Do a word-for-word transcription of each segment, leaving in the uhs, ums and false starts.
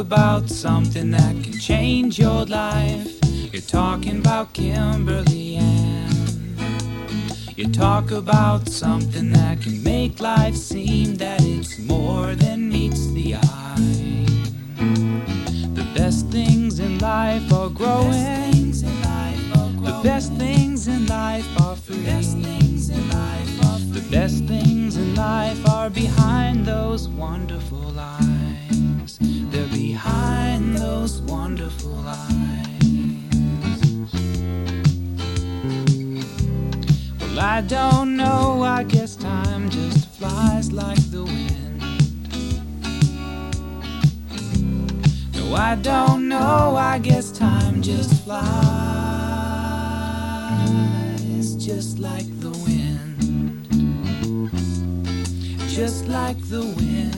about something that can change your life. You're talking about Kimberly Ann. You talk about something that can make life seem that it's more than meets the eye. The best things in life are growing. The best things in life are free. The best things in life are behind those wonderful eyes. They're behind those wonderful eyes. Well, I don't know, I guess time just flies like the wind. No, I don't know, I guess time just flies just like the wind. Just like the wind.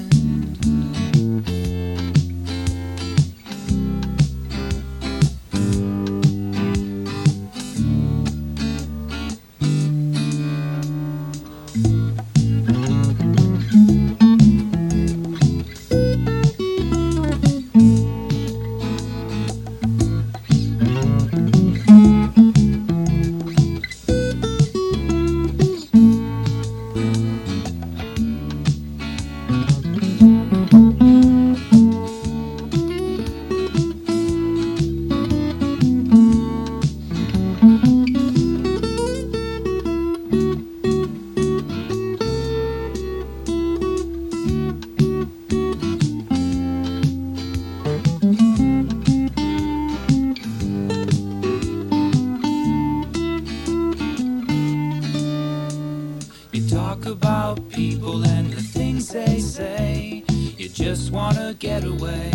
About people and the things they say, you just wanna get away.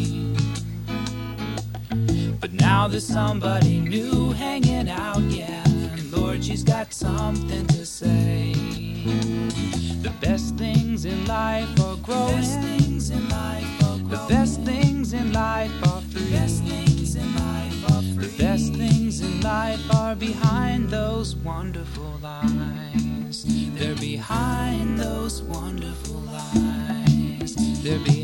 But now there's somebody new hanging out, yeah, and Lord, she's got something to say. The best things in life are growing. The best things in life are free. The best things in life are behind those wonderful eyes. They're behind those wonderful eyes. They're behind